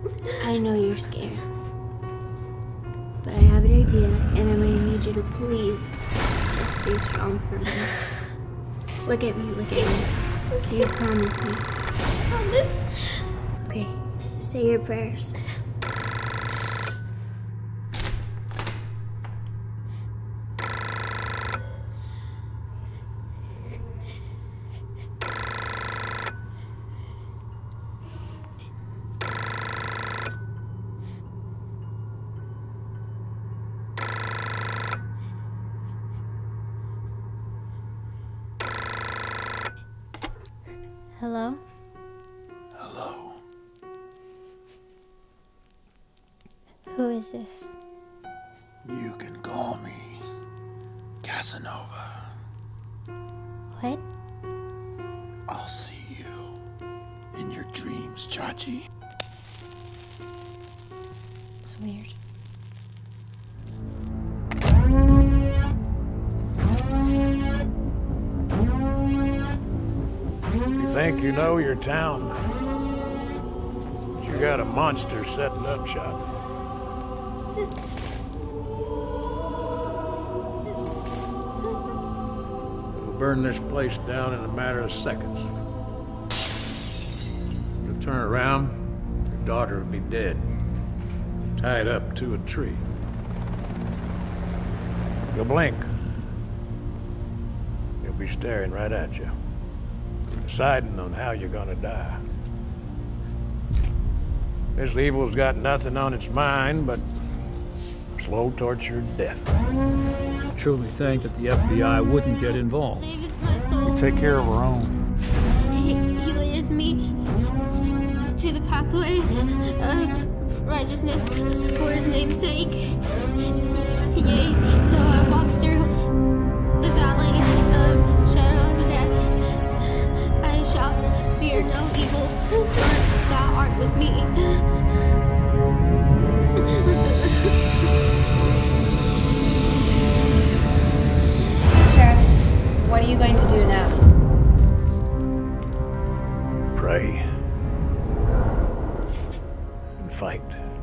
I know you're scared. But I have an idea, and I'm gonna need you to please just stay strong for me. Look at me, look at me. Do you promise me? Promise. Okay, say your prayers. Hello? Hello. Who is this? You can call me Casanova. What? I'll see you in your dreams, Chachi. It's weird. You think you know your town, but you got a monster setting up shop. It'll burn this place down in a matter of seconds. You'll turn around, your daughter will be dead, tied up to a tree. You'll blink. He'll be staring right at you, deciding on how you're gonna die. This evil's got nothing on its mind but slow tortured death. I truly think that the FBI wouldn't get involved. Saved my soul. Take care of our own. He leadeth me to the pathway of righteousness for his name's sake. Yea, though I walk through the valley of shadow of death, I shall fear no evil, for thou art with me. Sheriff, what are you going to do now? Pray. And fight.